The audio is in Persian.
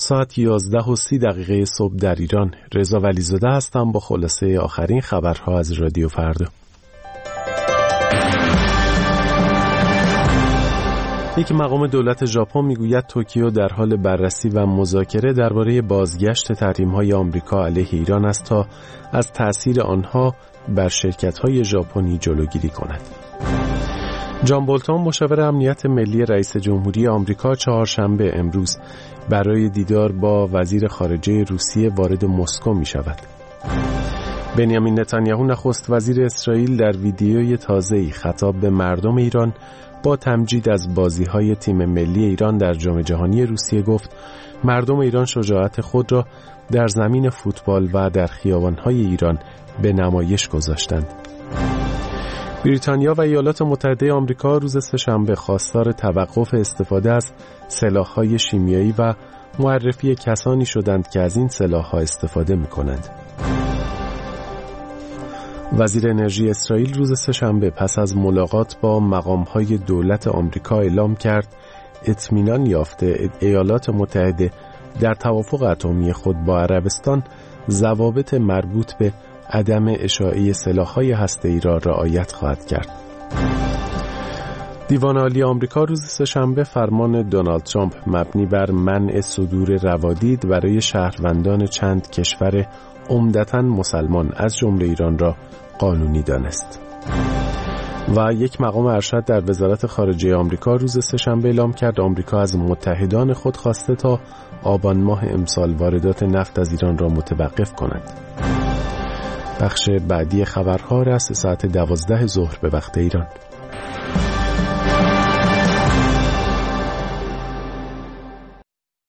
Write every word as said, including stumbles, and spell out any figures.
ساعت یازده و سی دقیقه صبح در ایران. رضا ولیزاده هستم با خلاصه آخرین خبرها از رادیو فردا. یک مقام دولت ژاپن میگوید توکیو در حال بررسی و مذاکره درباره بازگشت تحریم‌های آمریکا علیه ایران است تا از تأثیر آنها بر شرکت‌های ژاپنی جلوگیری کند. جان بولتون مشاور امنیت ملی رئیس جمهوری آمریکا چهارشنبه امروز برای دیدار با وزیر خارجه روسیه وارد مسکو می شود. بنیامین نتانیاهو نخست وزیر اسرائیل در ویدیوی تازه‌ای خطاب به مردم ایران با تمجید از بازی‌های تیم ملی ایران در جام جهانی روسیه گفت مردم ایران شجاعت خود را در زمین فوتبال و در خیابان‌های ایران به نمایش گذاشتند. بریتانیا و ایالات متحده آمریکا روز سه‌شنبه خواستار توقف استفاده از سلاح‌های شیمیایی و معرفی کسانی شدند که از این سلاح‌ها استفاده می‌کنند. وزیر انرژی اسرائیل روز سه‌شنبه پس از ملاقات با مقام‌های دولت آمریکا اعلام کرد اطمینان یافته ایالات متحده در توافق اتمی خود با عربستان ضوابط مربوط به عدم اشاعه سلاح‌های هسته‌ای را رعایت خواهد کرد. دیوان عالی آمریکا روز سه‌شنبه فرمان دونالد ترامپ مبنی بر منع صدور روادید برای شهروندان چند کشور عمدتاً مسلمان از جمله ایران را قانونی دانست. و یک مقام ارشد در وزارت خارجه آمریکا روز سه‌شنبه اعلام کرد آمریکا از متحدان خود خواسته تا آبان ماه امسال واردات نفت از ایران را متوقف کند. بخش بعدی خبرها رأس ساعت دوازده ظهر به وقت ایران.